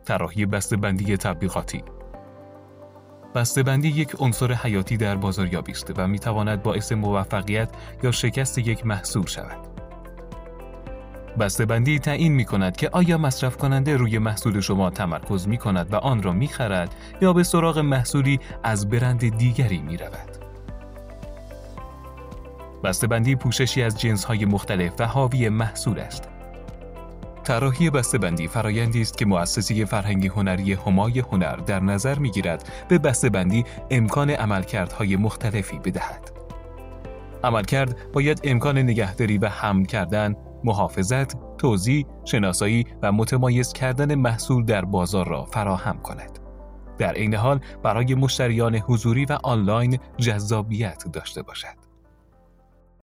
طراحی بسته‌بندی تبلیغاتی. بسته‌بندی یک عنصر حیاتی در بازاریابی است و می‌تواند باعث موفقیت یا شکست یک محصول شود. بسته‌بندی تعیین می‌کند که آیا مصرف کننده روی محصول شما تمرکز می‌کند و آن را می‌خرد یا به سراغ محصولی از برند دیگری می‌رود. بسته‌بندی پوششی از جنس‌های مختلف و حاوی محصول است. طراحی بسته‌بندی فرآیندی است که مؤسسه فرهنگی هنری همای هنر در نظر می‌گیرد به بسته‌بندی امکان عملکردهای مختلفی بدهد. عملکرد باید امکان نگهداری و حمل کردن، محافظت، توزیع، شناسایی و متمایز کردن محصول در بازار را فراهم کند. در عین حال برای مشتریان حضوری و آنلاین جذابیت داشته باشد.